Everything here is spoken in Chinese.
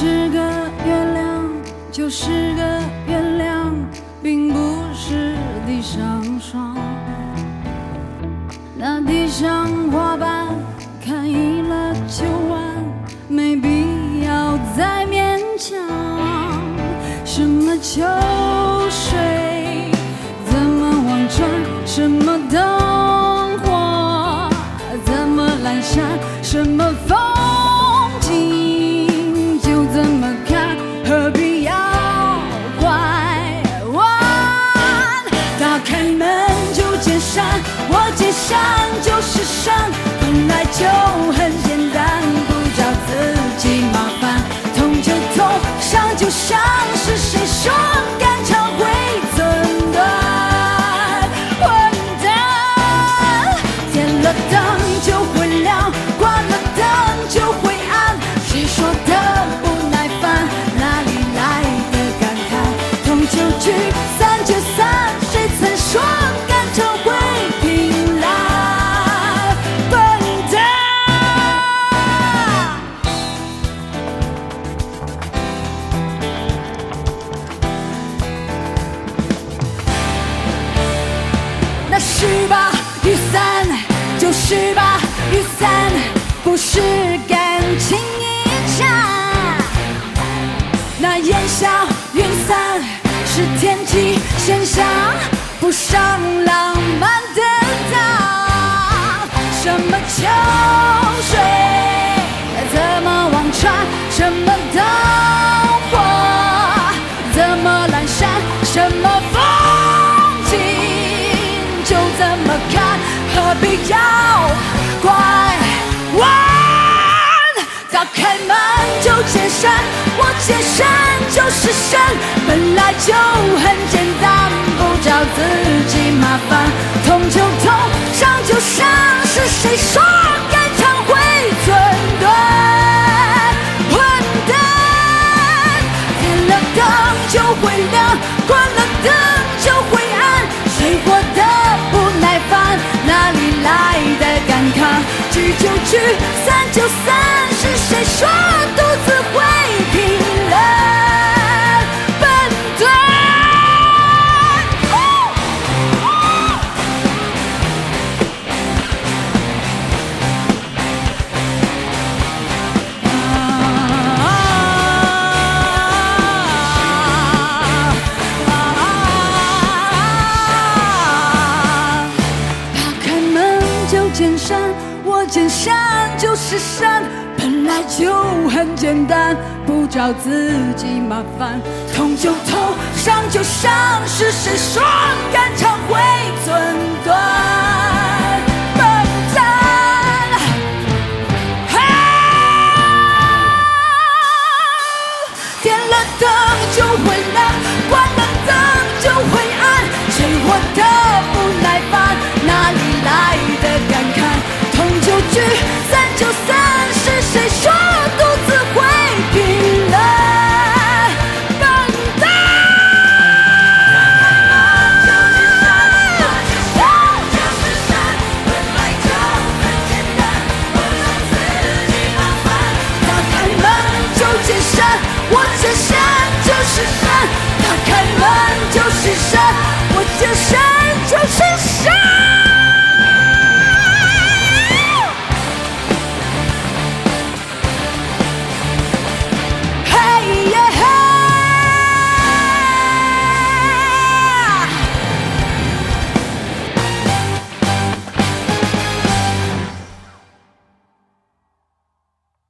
是个月亮，就是个月亮，并不是地上霜。那地上花瓣开了就完，没必要再勉强。什么秋水，怎么望穿？什么灯火，怎么阑珊？什么风景，就这么看，何必要拐弯？打开门就见山，我见山就是山，本来就很简单，不找自己麻烦。痛就痛，伤就伤，是谁说肝肠会寸断？混蛋！点了灯就会亮，关了灯就会暗，谁说的不耐烦？哪里来的感慨？痛就聚，散就散，谁曾说肝肠会平烂？笨蛋！那是把雨伞，就是把雨伞，不是感情一场。那烟消云散是天际现象，不上浪漫的当。什么秋水，怎么望穿？什么灯火，怎么阑珊？什么风景，就这么看，何必要拐弯？打开门就见山，我见山就是山，本来就很简单，不找自己麻烦。痛就痛，伤就伤，是谁说肝肠会寸断？混蛋！点了灯就会亮，关了灯就会暗，谁活得不耐烦？哪里来的感慨？聚就聚，散就散，是谁说肚子会平冷？笨蛋！打开门就见山，我见山就是山，本来就很简单，不找自己麻烦。痛就痛，伤就伤，是谁说肝肠会寸断？笨蛋！点了灯就会亮，关了灯就会暗，谁活得不耐烦？哪里来的感慨？痛就聚，散就散，是谁说肚子会平冷？笨蛋！就是山，本来就很简单，不找自己麻烦。打开门就见山，我见山。